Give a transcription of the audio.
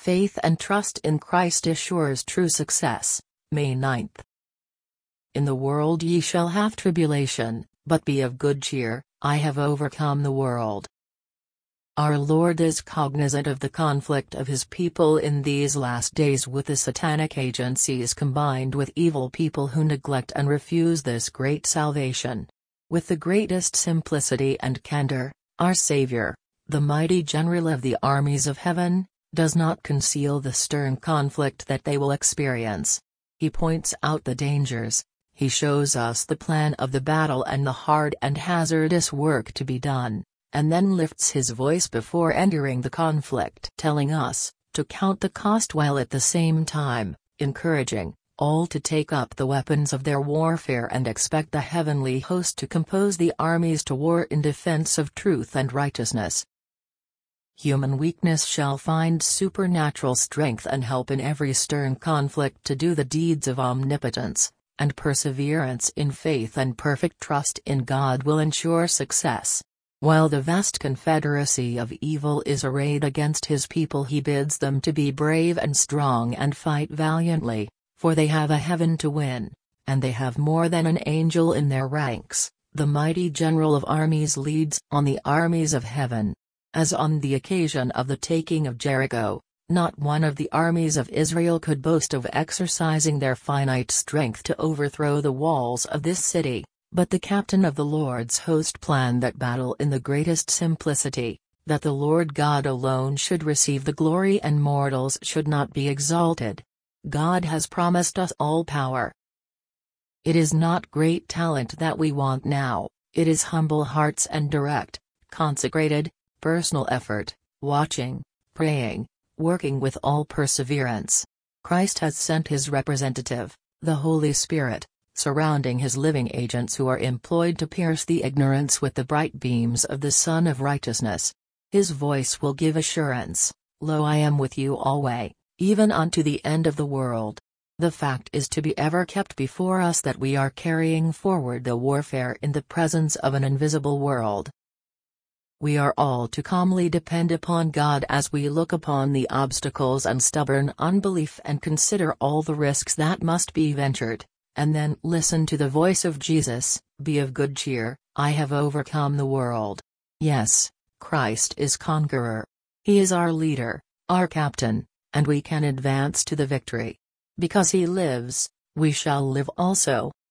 Faith and trust in Christ assures true success. May 9th. In the world ye shall have tribulation, but be of good cheer, I have overcome the world. Our Lord is cognizant of the conflict of His people in these last days with the satanic agencies combined with evil people who neglect and refuse this great salvation. With the greatest simplicity and candor, our Savior, the mighty General of the armies of heaven, does not conceal the stern conflict that they will experience. He points out the dangers. He shows us the plan of the battle and the hard and hazardous work to be done, and then lifts his voice before entering the conflict, telling us to count the cost while at the same time encouraging all to take up the weapons of their warfare and expect the heavenly host to compose the armies to war in defense of truth and righteousness. Human weakness shall find supernatural strength and help in every stern conflict to do the deeds of omnipotence, and perseverance in faith and perfect trust in God will ensure success. While the vast confederacy of evil is arrayed against His people, He bids them to be brave and strong and fight valiantly, for they have a heaven to win, and they have more than an angel in their ranks. The mighty General of armies leads on the armies of heaven. As on the occasion of the taking of Jericho, not one of the armies of Israel could boast of exercising their finite strength to overthrow the walls of this city, but the captain of the Lord's host planned that battle in the greatest simplicity, that the Lord God alone should receive the glory and mortals should not be exalted. God has promised us all power. It is not great talent that we want now, it is humble hearts and direct, consecrated, personal effort, watching, praying, working with all perseverance. Christ has sent His representative, the Holy Spirit, surrounding His living agents who are employed to pierce the ignorance with the bright beams of the Sun of Righteousness. His voice will give assurance, Lo, I am with you alway, even unto the end of the world. The fact is to be ever kept before us that we are carrying forward the warfare in the presence of an invisible world. We are all to calmly depend upon God as we look upon the obstacles and stubborn unbelief and consider all the risks that must be ventured, and then listen to the voice of Jesus, Be of good cheer, I have overcome the world. Yes, Christ is conqueror. He is our leader, our captain, and we can advance to the victory. Because He lives, we shall live also.